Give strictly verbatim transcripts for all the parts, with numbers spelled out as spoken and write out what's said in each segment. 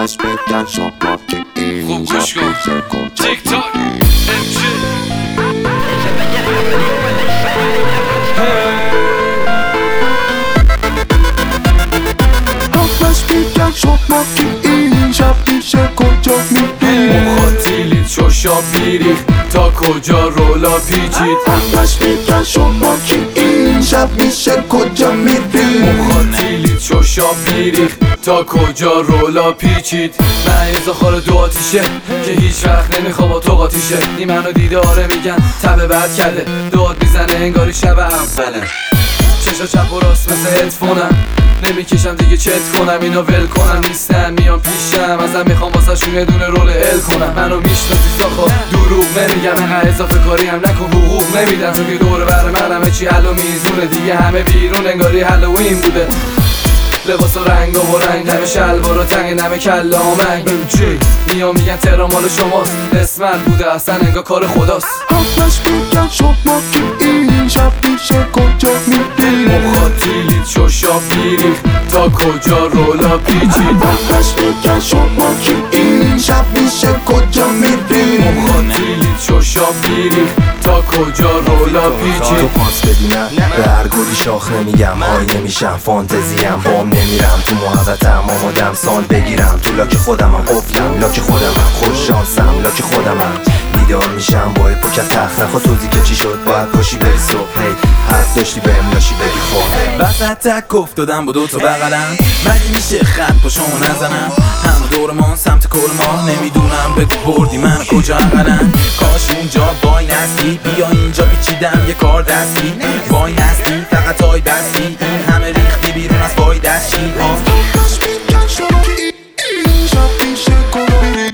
بس بگن شما که این خوب گوش کن تیک تاک بس بگن شما که این شب میشه کجا میری مخاطیلیت شوشا بیریخ تا کجا رولا پیچید بس بگن شما که این شب میشه کجا میری مخاطیلیت شوشا بیریخ تا کجا رولا پیچید من یه زخار دو آتیشه که هیچ وقت نمیخوا با تو قاتیشه این منو دیده آره میگن تبه بد کرده داد میزنه انگاری شب اوله چشا چپ و راست مثل هدفونم نمیکشم دیگه چت کنم اینو ول کنم نیستن میان پیشم ازم میخوام واسه شون یه دونه رول ال کنم منو میشناسی ساخا دروغ نمیگم اینقدر اضافه کاری هم نکن حقوق نمیدن تو که دور بر من همه چی حل و میزونه دیگه همه بیرون انگاری هالوین بوده لباس و رنگ و رنگ همه شلوار و تنگ نمه کله آمنگ چی میان میگن تهران مال شماست اسمن بوده اصلا انگار کار خداست بس بگن شما که این شب میشه کجا میری مخاطیلیت شوشا بیریخ تا کجا رولا پیچید بس بگن شما که این شب میشه کجا میری مخاطیلیت شوشا بیریخ تا کجا رولا پیچید تو پاس بدینم به هر گلی شاخ نمیگم های نمیشم فانتزیم بام نمیرم تو محوطم آمادم سال بگیرم تو لاک خودمم قفلم لاک خودمم خوش شانسم لاک خودمم بیدار میشم با پوکت تخت نخوا توزی که چی شد باید پاشی بری صبح هی حرف داشتی بهم لاشی بدی خواه وسط تک افتادم با دوتا بغلم مگه میشه خط پا شما نزنم همه دورمان سمت کل ما نمیدونم بگو بردی من کجا اقلم کاش اونجا وای نستی بیا اینجا پیچیدم یه کار دستی وای نستی فقط های بستی این همه ریختی بیرون از وای دستی بس بگن شما که این شب میشه کجا میری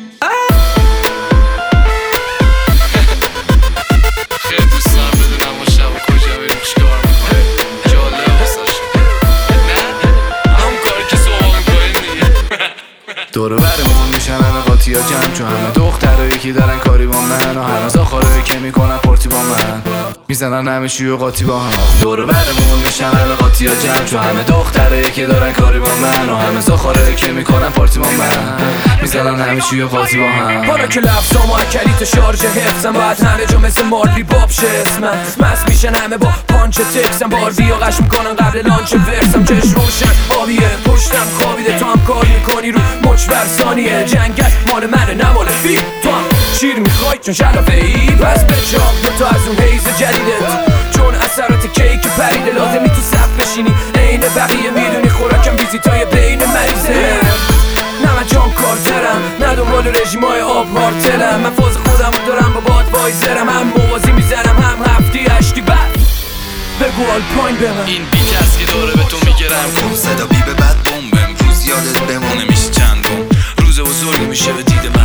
خیلی دوست دارم بدونم ما شب کجا بریم چیکار میکنیم جالبه واسه نه همون کاری که صبح میکنیم دیگه دور برمون میشن همه قاطی ها جمع چون همه دخترایی که دارن کاری با من و همه زاخارایی که میکنن پارتی با من میزنن همه شی و قاطی با هم دور برمون میشن همه قاطی ها جمع چون همه دخترایی که دارن کاری با من و همه زاخارایی که میکنن پارتی با من میزنن همه شی و قاطی با هم حالا که لفظام و کلیت شارژ حفظم باید همه جا مثل مارلی باب شه اسمم مست میشن همه با پانچ تکسم باربی و قش میکنن قبل لانچ ورسم چش روشن آبیه پشتم خوابیده تو هم کار میکنی رو مچ ورسانیه جنگت مال منه نمال فی تو هم شیر میخوای چون شلافه ای پس بچام تو از اون حیز جدیدت چون اثرات کیک پریده لازمی تو صف بشینی عین بقیه میدونی خوراکم ویزیتای بین مریضه نه من جام کارترم نه دنبال رژیمای آب هارتلم من فاز خودم رو دارم با باد وایزرم هم موازی میزنم هم هفتی هشتی بعد بگو آل پاین به من این بی کسی داره به تو میگرم کن صدا بی به بعد بوم امروز یادت بمونه میشه چندم روز بزرگی میشه به دید من